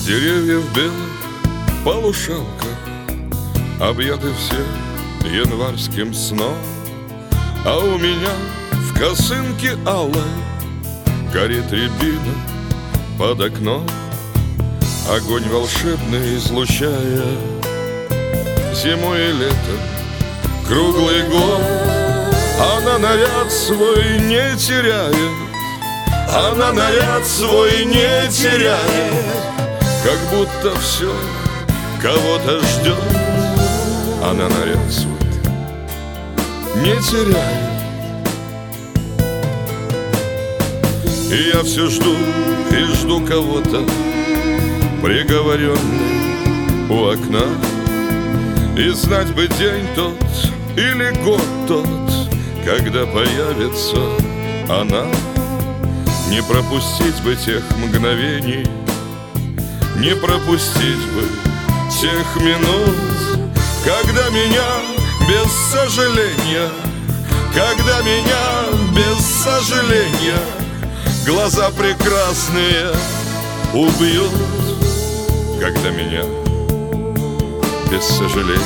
Деревья в белых полушалках объяты все январским сном, а у меня в косынке алой горит рябина под окном. Огонь волшебный излучая зиму и лето, круглый год. Она наряд свой не теряет, она наряд свой не теряет, как будто все кого-то ждет. Она наряд свой не теряет. И я все жду и жду кого-то, приговоренный у окна. И знать бы день тот или год тот, когда появится она. Не пропустить бы тех мгновений, не пропустить бы тех минут, когда меня без сожаления, когда меня без сожаления глаза прекрасные убьют, когда меня без сожаления.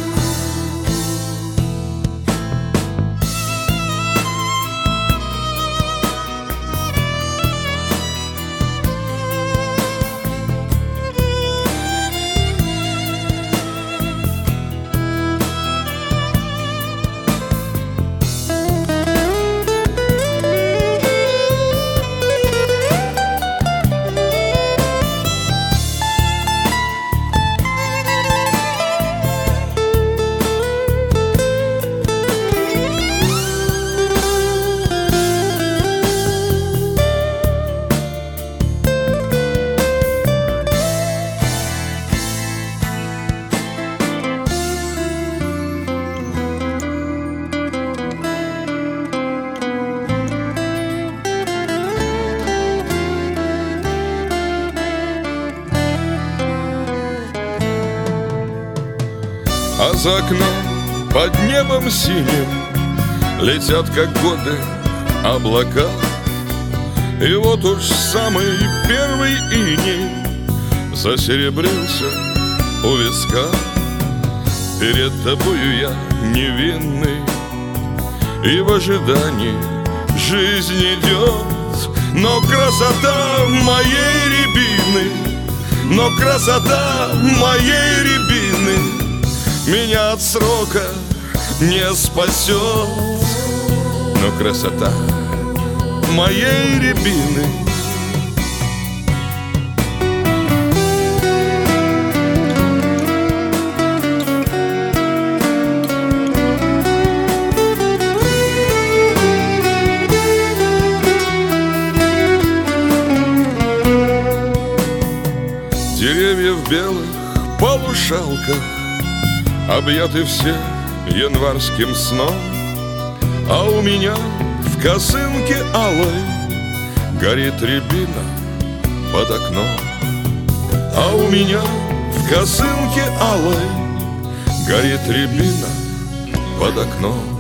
А за окном под небом синим летят, как годы, облака. И вот уж самый первый иней засеребрился у виска. Перед тобою я невинный, и в ожидании жизнь идет. Но красота моей рябины, но красота моей рябины меня от срока не спасет. Но красота моей рябины деревья в белых полушалках объяты все январским сном, а у меня в косынке алой горит рябина под окном. А у меня в косынке алой горит рябина под окном.